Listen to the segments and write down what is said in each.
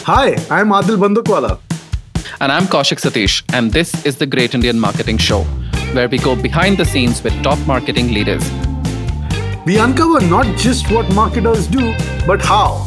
Hi, I'm Adil Bandukwala. And I'm Kaushik Satish, and this is the Great Indian Marketing Show, where we go behind the scenes with top marketing leaders. We uncover not just what marketers do, but how.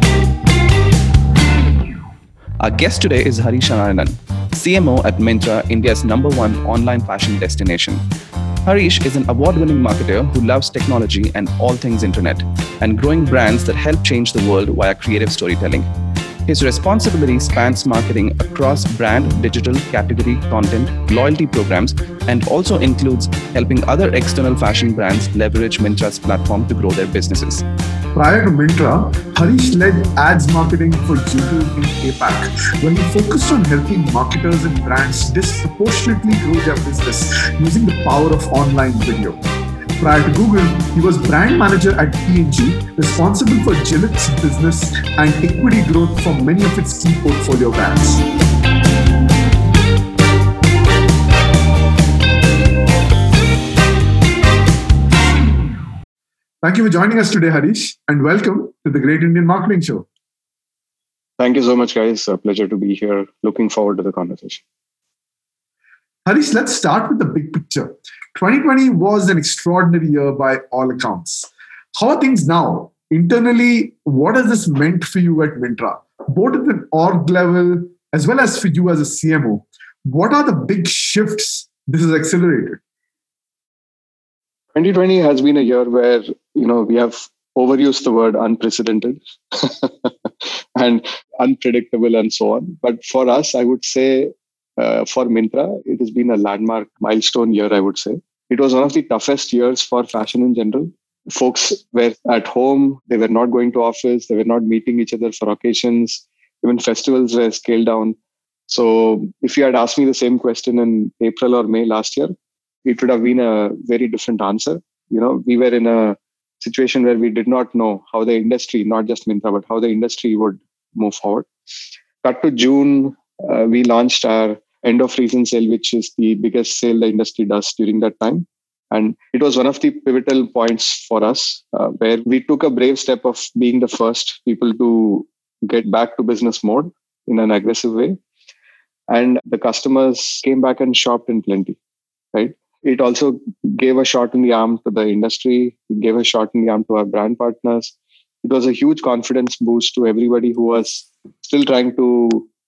Our guest today is Harish Narayanan, CMO at Myntra, India's #1 online fashion destination. Harish is an award-winning marketer who loves technology and all things internet, and growing brands that help change the world via creative storytelling. His responsibility spans marketing across brand, digital, category, content, loyalty programs, and also includes helping other external fashion brands leverage Myntra's platform to grow their businesses. Prior to Myntra, Harish led ads marketing for YouTube in APAC, where he focused on helping marketers and brands disproportionately grow their business using the power of online video. Prior to Google, he was brand manager at P&G, responsible for Gillette's business and equity growth for many of its key portfolio brands. Thank you for joining us today, Harish, and welcome to the Great Indian Marketing Show. Thank you so much, guys. A pleasure to be here. Looking forward to the conversation. Harish, let's start with the big picture. 2020 was an extraordinary year by all accounts. How are things now? Internally, what has this meant for you at Myntra, both at an org level as well as for you as a CMO? What are the big shifts this has accelerated? 2020 has been a year where, we have overused the word unprecedented and unpredictable and so on. But for us, I would say, for Myntra, it has been a landmark milestone year, I would say. It was one of the toughest years for fashion in general. Folks were at home. They were not going to office. They were not meeting each other for occasions. Even festivals were scaled down. So if you had asked me the same question in April or May last year, it would have been a very different answer. We were in a situation where we did not know how the industry, not just Myntra, but how the industry would move forward. Cut to June, we launched our end of season sale, which is the biggest sale the industry does during that time. And it was one of the pivotal points for us, where we took a brave step of being the first people to get back to business mode in an aggressive way. And the customers came back and shopped in plenty, right? It also gave a shot in the arm to the industry. It gave a shot in the arm to our brand partners. It was a huge confidence boost to everybody who was still trying to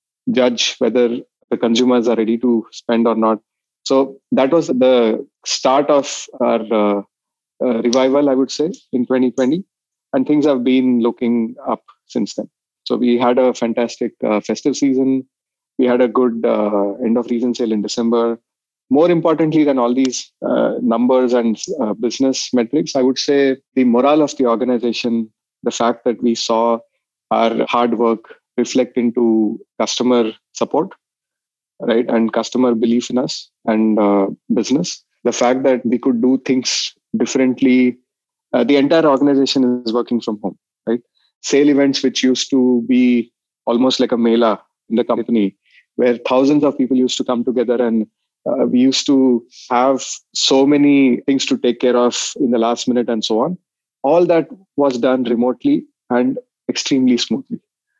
judge whether the consumers are ready to spend or not. So that was the start of our revival, I would say, in 2020. And things have been looking up since then. So we had a fantastic festive season. We had a good end of season sale in December. More importantly than all these numbers and business metrics, I would say the morale of the organization, the fact that we saw our hard work reflect into customer support, right, and customer belief in us and business. The fact that we could do things differently. The entire organization is working from home, right? Sale events, which used to be almost like a mela in the company, where thousands of people used to come together and we used to have so many things to take care of in the last minute and so on. All that was done remotely and extremely smoothly,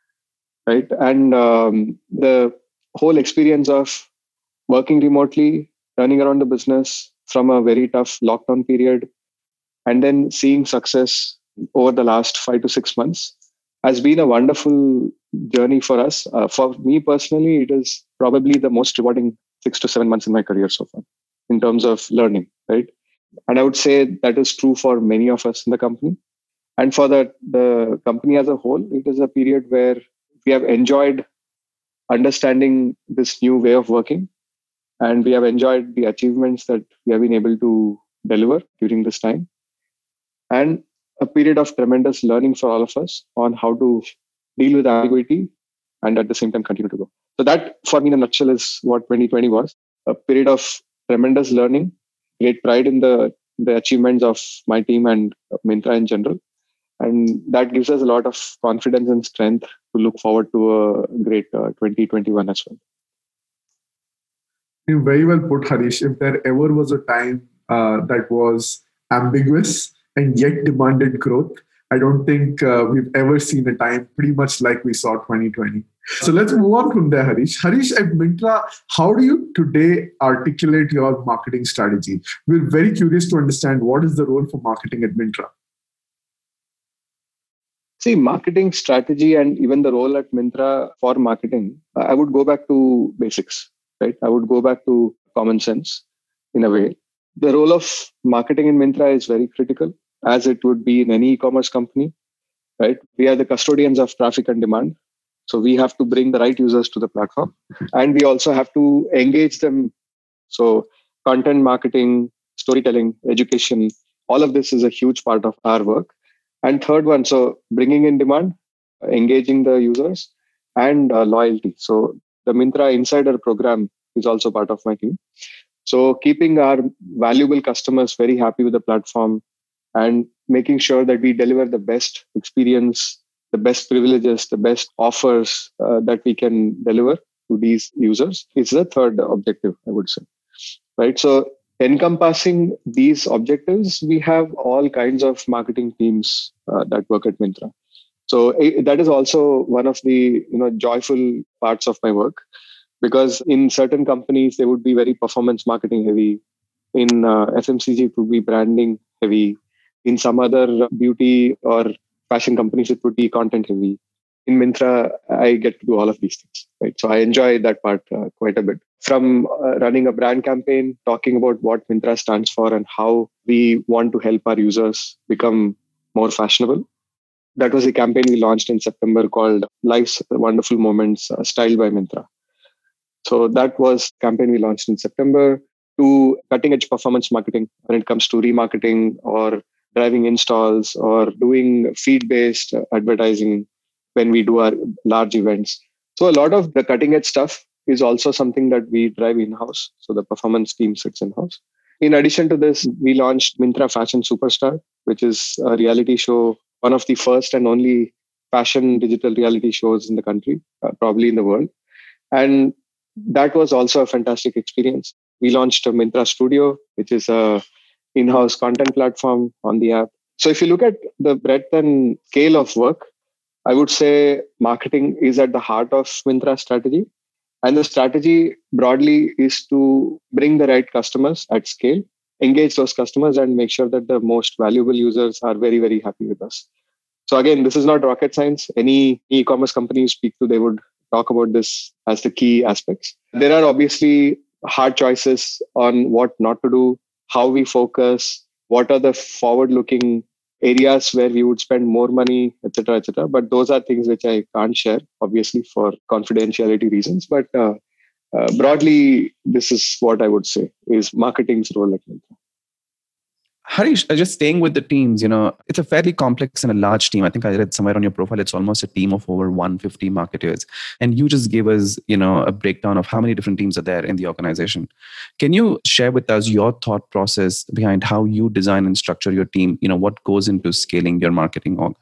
right? And the whole experience of working remotely, turning around the business from a very tough lockdown period, and then seeing success over the last 5 to 6 months has been a wonderful journey for us. For me personally, it is probably the most rewarding 6 to 7 months in my career so far in terms of learning, right? And I would say that is true for many of us in the company. And for the company as a whole, it is a period where we have enjoyed understanding this new way of working. And we have enjoyed the achievements that we have been able to deliver during this time. And a period of tremendous learning for all of us on how to deal with ambiguity and at the same time continue to grow. So that, for me, in a nutshell, is what 2020 was. A period of tremendous learning, great pride in the achievements of my team and Myntra in general. And that gives us a lot of confidence and strength to look forward to a great 2021 as well. You very well put, Harish. If there ever was a time that was ambiguous and yet demanded growth, I don't think we've ever seen a time pretty much like we saw 2020. So let's move on from there, Harish. Harish, at Myntra, how do you today articulate your marketing strategy? We're very curious to understand what is the role for marketing at Myntra. See, marketing strategy and even the role at Myntra for marketing, I would go back to basics, right? I would go back to common sense in a way. The role of marketing in Myntra is very critical, as it would be in any e-commerce company, right? We are the custodians of traffic and demand. So we have to bring the right users to the platform, and we also have to engage them. So content marketing, storytelling, education, all of this is a huge part of our work. And third one, so bringing in demand, engaging the users, and loyalty. So the Myntra Insider program is also part of my team. So keeping our valuable customers very happy with the platform and making sure that we deliver the best experience, the best privileges, the best offers that we can deliver to these users is the third objective, I would say. Right. So encompassing these objectives, we have all kinds of marketing teams that work at Myntra. So that is also one of the joyful parts of my work, because in certain companies they would be very performance marketing heavy. In FMCG, it would be branding heavy. In some other beauty or fashion companies, it would be content heavy. In Myntra, I get to do all of these things, right? So I enjoy that part quite a bit. From running a brand campaign, talking about what Myntra stands for and how we want to help our users become more fashionable. That was a campaign we launched in September called Life's Wonderful Moments, Styled by Myntra. So that was a campaign we launched in September, to cutting edge performance marketing when it comes to remarketing or driving installs or doing feed based advertising when we do our large events. So a lot of the cutting edge stuff is also something that we drive in-house. So the performance team sits in-house. In addition to this, we launched Myntra Fashion Superstar, which is a reality show, one of the first and only fashion digital reality shows in the country, probably in the world. And that was also a fantastic experience. We launched a Myntra Studio, which is a in-house content platform on the app. So if you look at the breadth and scale of work, I would say marketing is at the heart of Myntra strategy. And the strategy broadly is to bring the right customers at scale, engage those customers, and make sure that the most valuable users are very, very happy with us. So again, this is not rocket science. Any e-commerce company you speak to, they would talk about this as the key aspects. There are obviously hard choices on what not to do, how we focus, what are the forward-looking areas where we would spend more money, etc., etc. But those are things which I can't share, obviously, for confidentiality reasons. But broadly, this is what I would say is marketing's role at Myntra. Harish, just staying with the teams, it's a fairly complex and a large team. I think I read somewhere on your profile, it's almost a team of over 150 marketers. And you just gave us, a breakdown of how many different teams are there in the organization. Can you share with us your thought process behind how you design and structure your team? What goes into scaling your marketing org?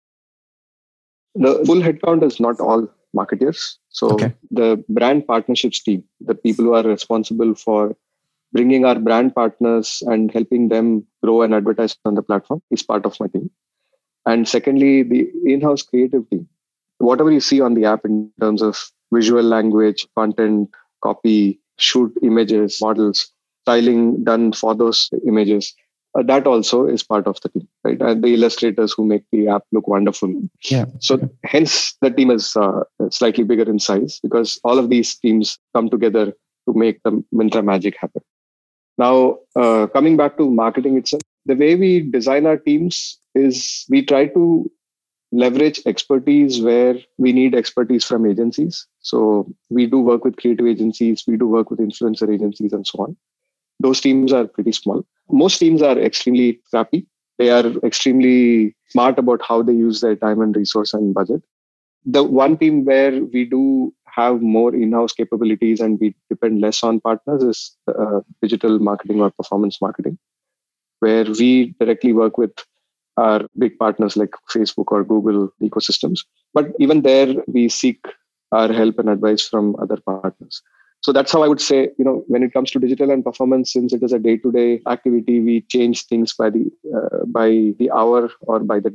The full headcount is not all marketers. So The brand partnerships team, the people who are responsible for bringing our brand partners and helping them grow and advertise on the platform is part of my team. And secondly, the in-house creative team. Whatever you see on the app in terms of visual language, content, copy, shoot images, models, styling done for those images, that also is part of the team, right? And the illustrators who make the app look wonderful. Yeah. So hence the team is slightly bigger in size, because all of these teams come together to make the Myntra magic happen. Now, coming back to marketing itself, the way we design our teams is we try to leverage expertise where we need expertise from agencies. So we do work with creative agencies, we do work with influencer agencies and so on. Those teams are pretty small. Most teams are extremely scrappy. They are extremely smart about how they use their time and resource and budget. The one team where we do have more in-house capabilities and we depend less on partners is digital marketing or performance marketing, where we directly work with our big partners like Facebook or Google ecosystems. But even there, we seek our help and advice from other partners. So that's how I would say, when it comes to digital and performance, since it is a day-to-day activity, we change things by the hour or by the day.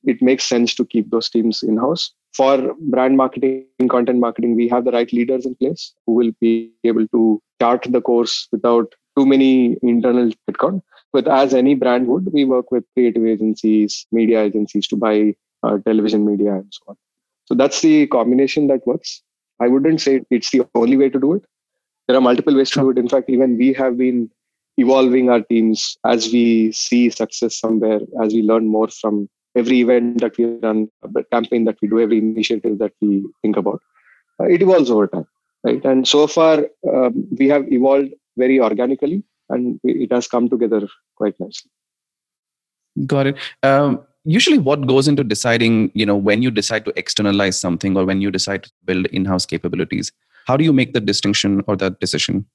it makes sense to keep those teams in-house. For brand marketing, content marketing, we have the right leaders in place who will be able to chart the course without too many internal headcount. But as any brand would, we work with creative agencies, media agencies to buy television media and so on. So that's the combination that works. I wouldn't say it's the only way to do it. There are multiple ways to do it. In fact, even we have been evolving our teams as we see success somewhere, as we learn more from every event that we run, the campaign that we do, every initiative that we think about. It evolves over time, right? And so far, we have evolved very organically, and it has come together quite nicely. Got it. Usually, what goes into deciding, when you decide to externalize something or when you decide to build in-house capabilities? How do you make the distinction or that decision?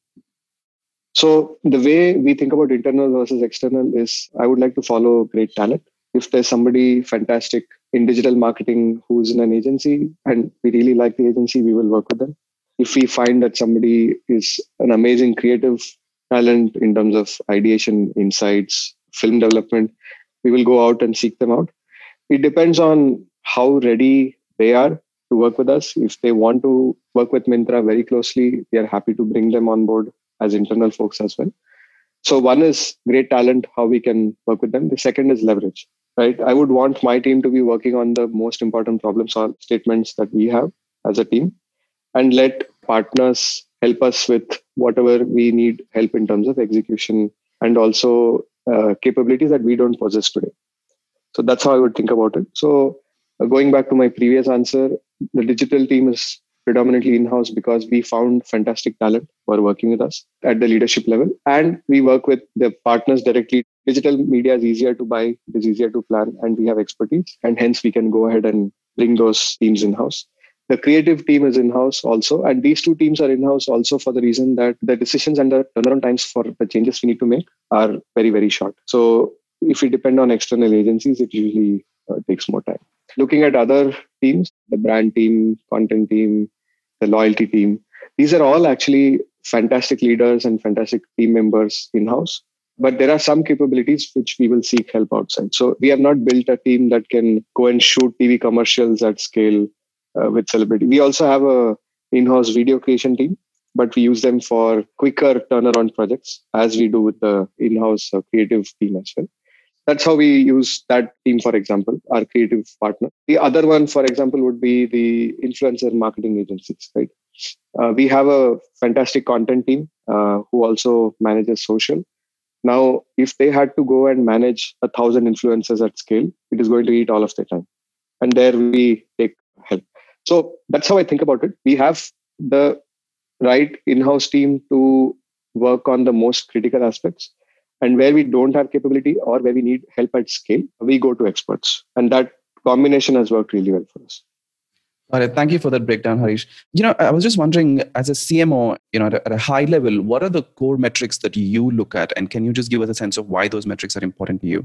So the way we think about internal versus external is I would like to follow great talent. If there's somebody fantastic in digital marketing who's in an agency and we really like the agency, we will work with them. If we find that somebody is an amazing creative talent in terms of ideation, insights, film development, we will go out and seek them out. It depends on how ready they are to work with us. If they want to work with Myntra very closely, we are happy to bring them on board as internal folks as well. So one is great talent, how we can work with them. The second is leverage, right? I would want my team to be working on the most important problem statements that we have as a team and let partners help us with whatever we need help in terms of execution and also capabilities that we don't possess today. So that's how I would think about it. So going back to my previous answer, the digital team is predominantly in-house because we found fantastic talent who are working with us at the leadership level. And we work with the partners directly. Digital media is easier to buy, it is easier to plan, and we have expertise. And hence we can go ahead and bring those teams in-house. The creative team is in-house also. And these two teams are in-house also for the reason that the decisions and the turnaround times for the changes we need to make are very, very short. So if we depend on external agencies, it usually takes more time. Looking at other teams, the brand team, content team, the loyalty team, these are all actually fantastic leaders and fantastic team members in-house. But there are some capabilities which we will seek help outside. So we have not built a team that can go and shoot TV commercials at scale with celebrity. We also have a in-house video creation team, but we use them for quicker turnaround projects as we do with the in-house creative team as well. That's how we use that team, for example, our creative partner. The other one, for example, would be the influencer marketing agencies, right? We have a fantastic content team who also manages social. Now, if they had to go and manage 1,000 influencers at scale, it is going to eat all of their time. And there we take help. So that's how I think about it. We have the right in-house team to work on the most critical aspects. And where we don't have capability or where we need help at scale, we go to experts. And that combination has worked really well for us. All right. Thank you for that breakdown, Harish. I was just wondering, as a CMO, at a high level, what are the core metrics that you look at? And can you just give us a sense of why those metrics are important to you?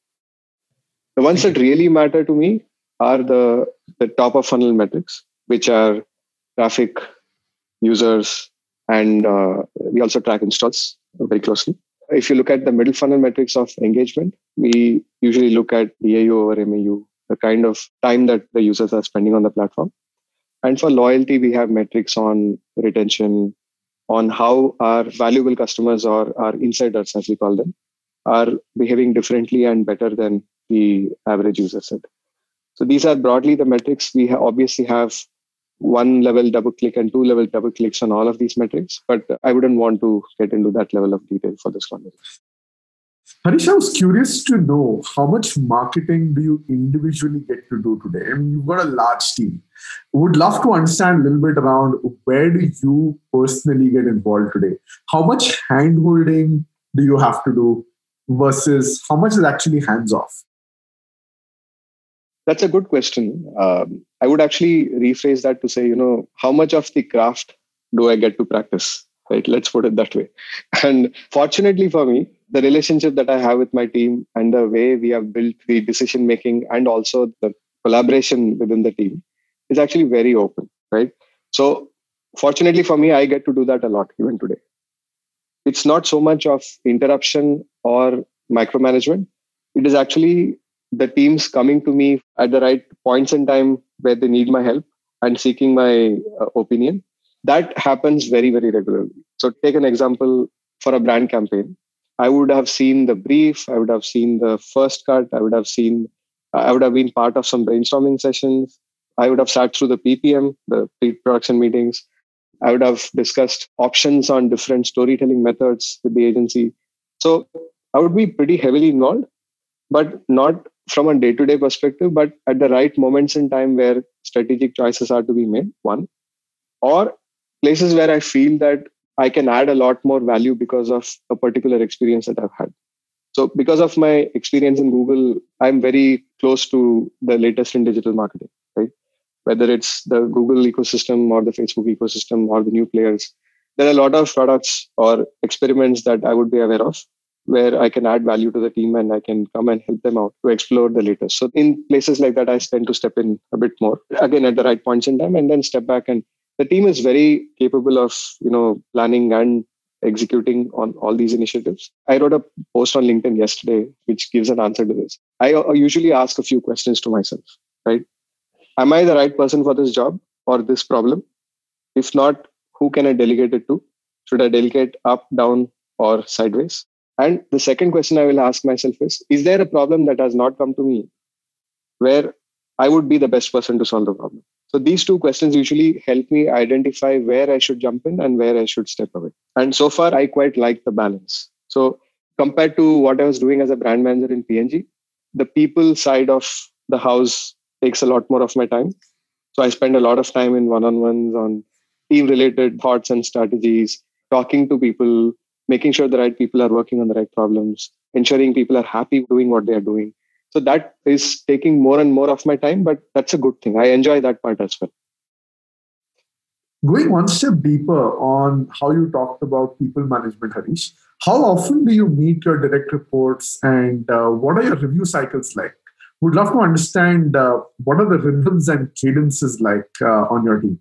The ones that really matter to me are the top of funnel metrics, which are traffic, users, and we also track installs very closely. If you look at the middle funnel metrics of engagement, we usually look at DAU over MAU, the kind of time that the users are spending on the platform. And for loyalty, we have metrics on retention, on how our valuable customers or our insiders, as we call them, are behaving differently and better than the average user set. So these are broadly the metrics. We obviously have one level double click and two level double clicks on all of these metrics, but I wouldn't want to get into that level of detail for this conversation. Harish, I was curious to know how much marketing do you individually get to do today? I mean, you've got a large team. Would love to understand a little bit around where do you personally get involved today? How much hand-holding do you have to do versus how much is actually hands-off? That's a good question. I would actually rephrase that to say, how much of the craft do I get to practice? Right? Let's put it that way. And fortunately for me, the relationship that I have with my team and the way we have built the decision making and also the collaboration within the team is actually very open, right? So fortunately for me, I get to do that a lot even today. It's not so much of interruption or micromanagement. It is actually the teams coming to me at the right points in time where they need my help and seeking my opinion. That happens very, very regularly. So take an example for a brand campaign. I would have seen the brief, I would have seen the first cut, I would have been part of some brainstorming sessions. I would have sat through the PPM, the pre-production meetings. I would have discussed options on different storytelling methods with the agency. So I would be pretty heavily involved, but not from a day-to-day perspective, but at the right moments in time where strategic choices are to be made, one, or places where I feel that I can add a lot more value because of a particular experience that I've had. So because of my experience in Google, I'm very close to the latest in digital marketing, right? Whether it's the Google ecosystem or the Facebook ecosystem or the new players, there are a lot of products or experiments that I would be aware of where I can add value to the team and I can come and help them out to explore the latest. So in places like that, I tend to step in a bit more, again, at the right points in time, and then step back. And the team is very capable of, planning and executing on all these initiatives. I wrote a post on LinkedIn yesterday, which gives an answer to this. I usually ask a few questions to myself, right? Am I the right person for this job or this problem? If not, who can I delegate it to? Should I delegate up, down, or sideways? And the second question I will ask myself is there a problem that has not come to me where I would be the best person to solve the problem? So these two questions usually help me identify where I should jump in and where I should step away. And so far, I quite like the balance. So compared to what I was doing as a brand manager in P&G, the people side of the house takes a lot more of my time. So I spend a lot of time in one-on-ones on team-related thoughts and strategies, talking to people, making sure the right people are working on the right problems, ensuring people are happy doing what they are doing. So that is taking more and more of my time, but that's a good thing. I enjoy that part as well. Going one step deeper on how you talked about people management, Harish, how often do you meet your direct reports and what are your review cycles like? Would love to understand what are the rhythms and cadences like on your team?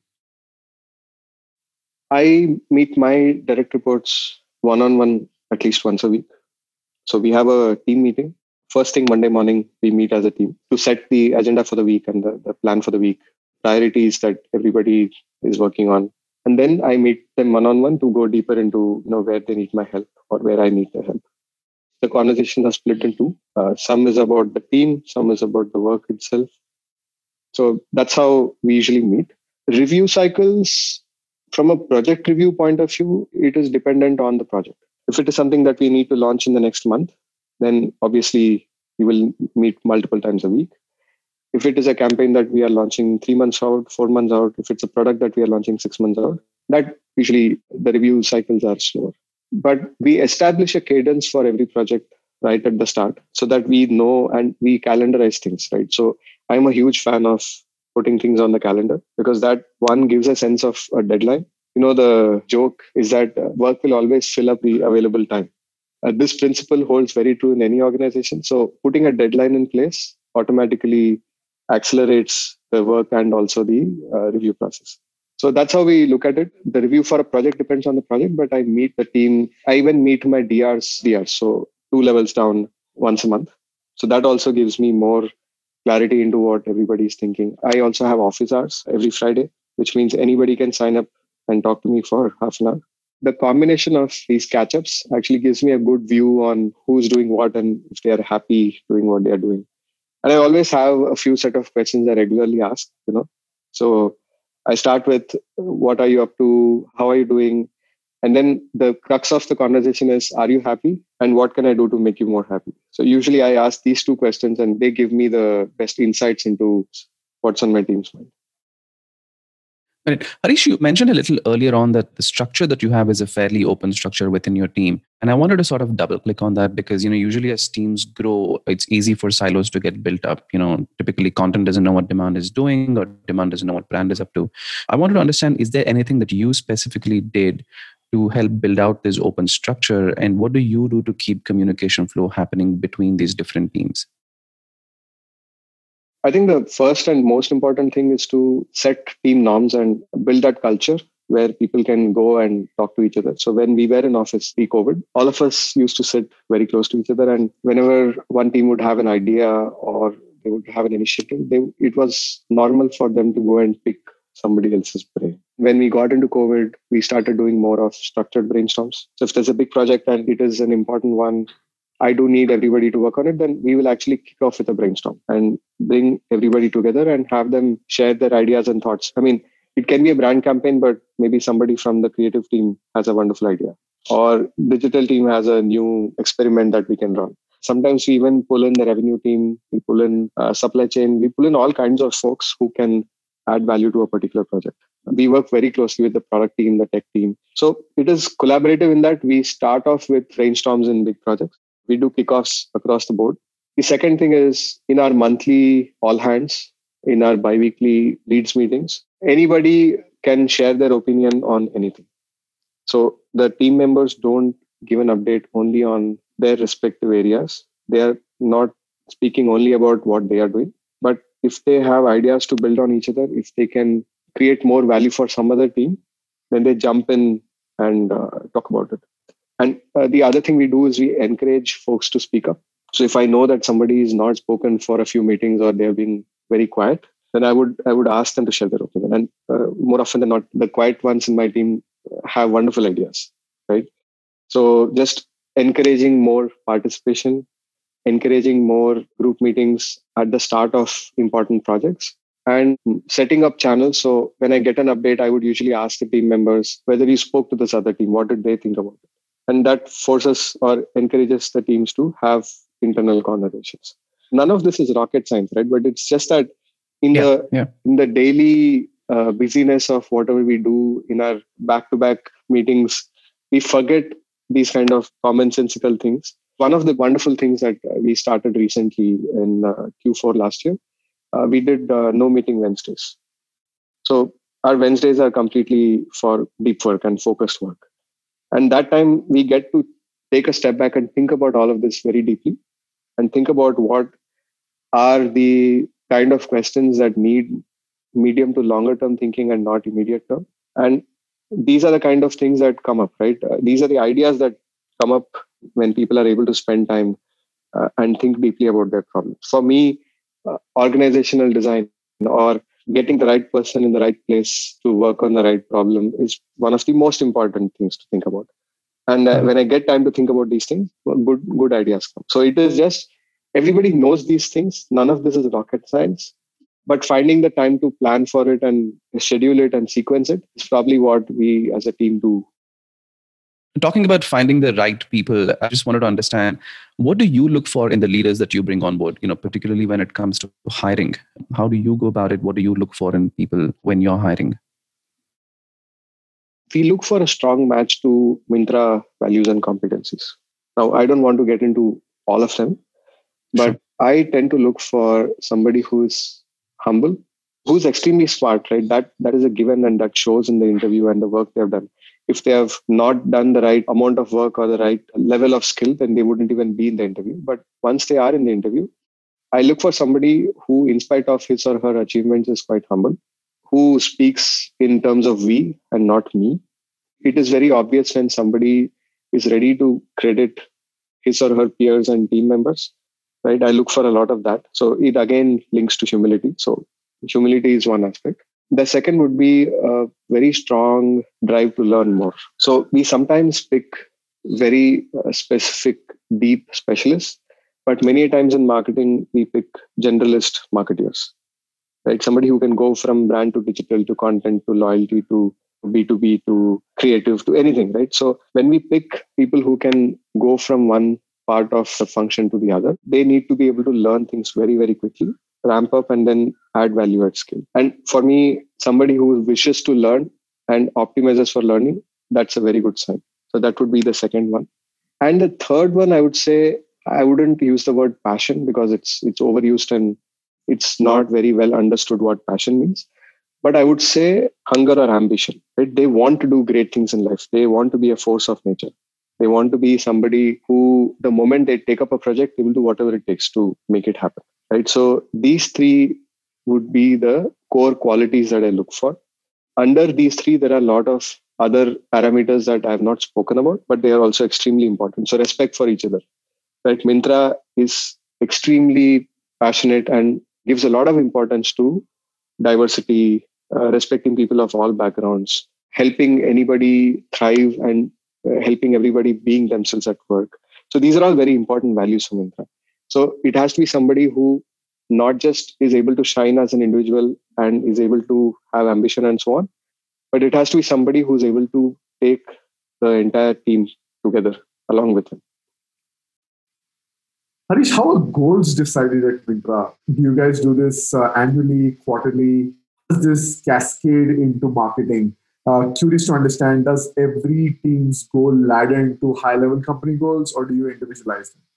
I meet my direct reports one-on-one at least once a week. So we have a team meeting. First thing Monday morning, we meet as a team to set the agenda for the week and the plan for the week, priorities that everybody is working on. And then I meet them one-on-one to go deeper into where they need my help or where I need their help. The conversations are split in two. Some is about the team, some is about the work itself. So that's how we usually meet. Review cycles, from a project review point of view, it is dependent on the project. If it is something that we need to launch in the next month, then obviously we will meet multiple times a week. If it is a campaign that we are launching 3 months out, 4 months out, if it's a product that we are launching 6 months out, that usually the review cycles are slower. But we establish a cadence for every project right at the start so that we know and we calendarize things, right? So I'm a huge fan of putting things on the calendar because that one gives a sense of a deadline. The joke is that work will always fill up the available time. This principle holds very true in any organization. So putting a deadline in place automatically accelerates the work and also the review process. So that's how we look at it. The review for a project depends on the project, but I meet the team. I even meet my DRs, so 2 levels down once a month. So that also gives me more clarity into what everybody is thinking. I also have office hours every Friday, which means anybody can sign up and talk to me for half an hour. The combination of these catch-ups actually gives me a good view on who's doing what and if they are happy doing what they are doing. And I always have a few set of questions I regularly ask, So I start with what are you up to? How are you doing? And then the crux of the conversation is, are you happy? And what can I do to make you more happy? So usually I ask these two questions and they give me the best insights into what's on my team's mind. Right. Harish, you mentioned a little earlier on that the structure that you have is a fairly open structure within your team. And I wanted to sort of double click on that because, usually as teams grow, it's easy for silos to get built up. Typically content doesn't know what demand is doing or demand doesn't know what brand is up to. I wanted to understand, is there anything that you specifically did to help build out this open structure? And what do you do to keep communication flow happening between these different teams? I think the first and most important thing is to set team norms and build that culture where people can go and talk to each other. So when we were in office pre-COVID, all of us used to sit very close to each other. And whenever one team would have an idea or they would have an initiative, it was normal for them to go and pick somebody else's brain. When we got into COVID, we started doing more of structured brainstorms. So if there's a big project and it is an important one, I do need everybody to work on it, then we will actually kick off with a brainstorm and bring everybody together and have them share their ideas and thoughts. I mean, it can be a brand campaign, but maybe somebody from the creative team has a wonderful idea, or digital team has a new experiment that we can run. Sometimes we even pull in the revenue team, we pull in supply chain, we pull in all kinds of folks who can add value to a particular project. We work very closely with the product team, the tech team. So it is collaborative in that we start off with brainstorms in big projects. We do kickoffs across the board. The second thing is in our monthly all hands, in our bi-weekly leads meetings, anybody can share their opinion on anything. So the team members don't give an update only on their respective areas. They are not speaking only about what they are doing, but if they have ideas to build on each other, if they can create more value for some other team, then they jump in and talk about it. And the other thing we do is we encourage folks to speak up. So if I know that somebody is not spoken for a few meetings or they're being very quiet, then I would ask them to share their opinion. And more often than not, the quiet ones in my team have wonderful ideas, right? So just encouraging more participation, encouraging more group meetings at the start of important projects, and setting up channels. So when I get an update, I would usually ask the team members whether you spoke to this other team, what did they think about it? And that forces or encourages the teams to have internal conversations. None of this is rocket science, right? But it's just that in the daily busyness of whatever we do in our back-to-back meetings, we forget these kind of commonsensical things. One of the wonderful things that we started recently in Q4 last year, we did no meeting Wednesdays. So our Wednesdays are completely for deep work and focused work. And that time we get to take a step back and think about all of this very deeply and think about what are the kind of questions that need medium to longer term thinking and not immediate term. And these are the kind of things that come up, right? These are the ideas that come up when people are able to spend time and think deeply about their problems. For me, organizational design or getting the right person in the right place to work on the right problem is one of the most important things to think about. And when I get time to think about these things, good ideas come. So it is just, everybody knows these things. None of this is rocket science, but finding the time to plan for it and schedule it and sequence it is probably what we as a team do. Talking about finding the right people, I just wanted to understand, what do you look for in the leaders that you bring on board, particularly when it comes to hiring? How do you go about it? What do you look for in people when you're hiring? We look for a strong match to Myntra values and competencies. Now, I don't want to get into all of them, but sure. I tend to look for somebody who is humble, who's extremely smart, right? That is a given, and that shows in the interview and the work they've done. If they have not done the right amount of work or the right level of skill, then they wouldn't even be in the interview. But once they are in the interview, I look for somebody who, in spite of his or her achievements, is quite humble, who speaks in terms of we and not me. It is very obvious when somebody is ready to credit his or her peers and team members, right? I look for a lot of that. So it again links to humility. So humility is one aspect. The second would be a very strong drive to learn more. So we sometimes pick very specific, deep specialists, but many times in marketing, we pick generalist marketers, right? Somebody who can go from brand to digital to content to loyalty to B2B to creative to anything, right? So when we pick people who can go from one part of the function to the other, they need to be able to learn things very, very quickly, ramp up, and then add value at scale. And for me, somebody who wishes to learn and optimizes for learning, that's a very good sign. So that would be the second one. And the third one, I would say, I wouldn't use the word passion because it's overused and it's not very well understood what passion means. But I would say hunger or ambition, right? They want to do great things in life. They want to be a force of nature. They want to be somebody who, the moment they take up a project, they will do whatever it takes to make it happen, right? So these three would be the core qualities that I look for. under these three, there are a lot of other parameters that I have not spoken about, but they are also extremely important. So respect for each other, right? Myntra is extremely passionate and gives a lot of importance to diversity, respecting people of all backgrounds, helping anybody thrive, and helping everybody being themselves at work. So these are all very important values for Myntra. So it has to be somebody who not just is able to shine as an individual and is able to have ambition and so on, but it has to be somebody who's able to take the entire team together along with him. Harish, how are goals decided at Myntra? Do you guys do this annually, quarterly? Does this cascade into marketing? Curious to understand, does every team's goal ladder into high-level company goals, or do you individualize them?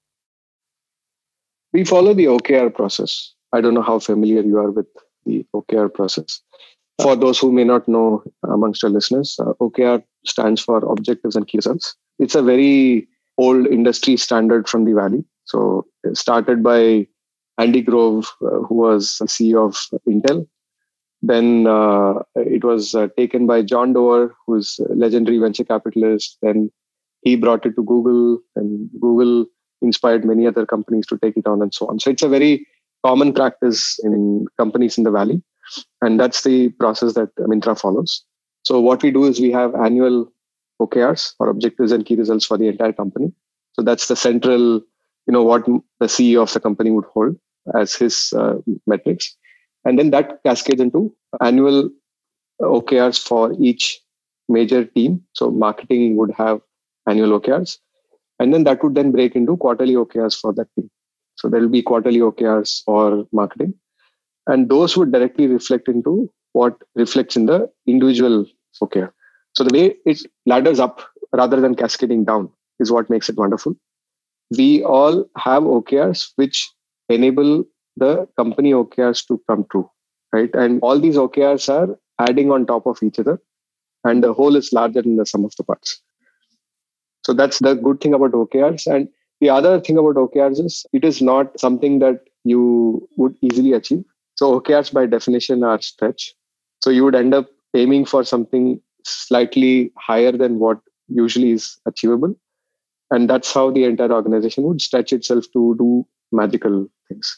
We follow the OKR process. I don't know how familiar you are with the OKR process. For those who may not know amongst your listeners, OKR stands for Objectives and Key Results. It's a very old industry standard from the Valley. So it started by Andy Grove, who was the CEO of Intel. Then it was taken by John Doerr, who's a legendary venture capitalist. Then he brought it to Google, and Google inspired many other companies to take it on and so on. So it's a very common practice in companies in the Valley. And that's the process that Myntra follows. So what we do is we have annual OKRs, or Objectives and Key Results, for the entire company. So that's the central, what the CEO of the company would hold as his metrics. And then that cascades into annual OKRs for each major team. So marketing would have annual OKRs. And then that would then break into quarterly OKRs for that team. So there will be quarterly OKRs for marketing. And those would directly reflect into what reflects in the individual OKR. So the way it ladders up rather than cascading down is what makes it wonderful. We all have OKRs which enable the company OKRs to come true, right? And all these OKRs are adding on top of each other, and the whole is larger than the sum of the parts. So that's the good thing about OKRs. And the other thing about OKRs is it is not something that you would easily achieve. So OKRs by definition are stretch. So you would end up aiming for something slightly higher than what usually is achievable. And that's how the entire organization would stretch itself to do magical things.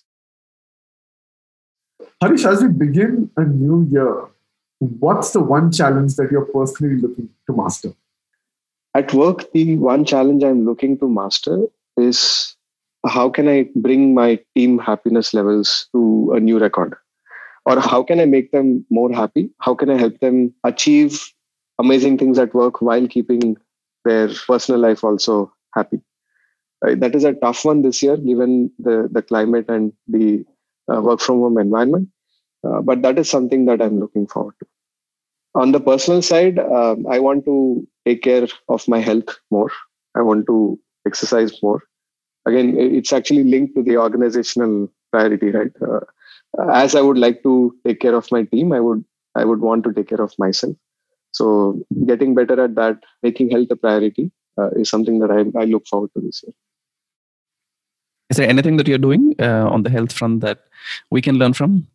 Harish, as we begin a new year, what's the one challenge that you're personally looking to master? At work, the one challenge I'm looking to master is how can I bring my team happiness levels to a new record? Or how can I make them more happy? How can I help them achieve amazing things at work while keeping their personal life also happy? That is a tough one this year, given the climate and the work from home environment. But that is something that I'm looking forward to. On the personal side, I want to take care of my health more. I want to exercise more. Again, it's actually linked to the organizational priority, right? As I would like to take care of my team, I would want to take care of myself. So getting better at that, making health a priority, is something that I look forward to this year. Is there anything that you're doing on the health front that we can learn from?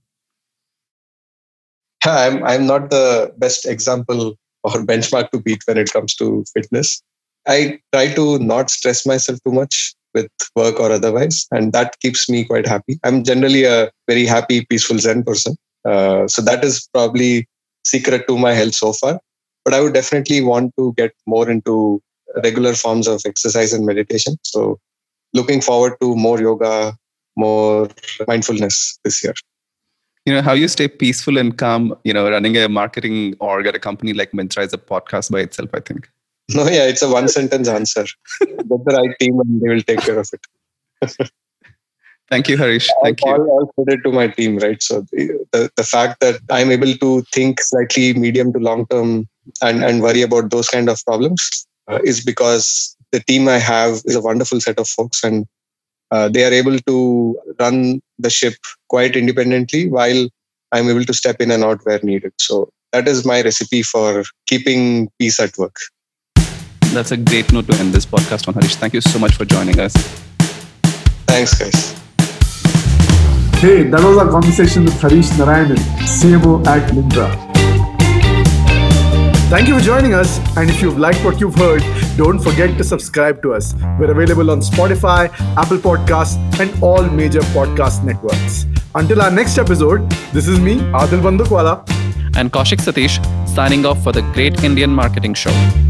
I'm not the best example or benchmark to beat when it comes to fitness. I try to not stress myself too much with work or otherwise, and that keeps me quite happy. I'm generally a very happy, peaceful Zen person. So that is probably secret to my health so far. But I would definitely want to get more into regular forms of exercise and meditation. So looking forward to more yoga, more mindfulness this year. How you stay peaceful and calm, running a marketing org at a company like Myntra is a podcast by itself, I think. No, yeah, it's a one sentence answer. Get the right team and they will take care of it. Thank you, Harish. Thank you. I'll put it to my team, right? So the fact that I'm able to think slightly medium to long term and worry about those kind of problems is because the team I have is a wonderful set of folks, and they are able to run the ship quite independently while I'm able to step in and out where needed. So that is my recipe for keeping peace at work. That's a great note to end this podcast on, Harish. Thank you so much for joining us. Thanks, guys. Hey, that was our conversation with Harish Narayanan, CMO at Myntra. Thank you for joining us. And if you've liked what you've heard, don't forget to subscribe to us. We're available on Spotify, Apple Podcasts, and all major podcast networks. Until our next episode, this is me, Adil Bandukwala. And Kaushik Satish signing off for the Great Indian Marketing Show.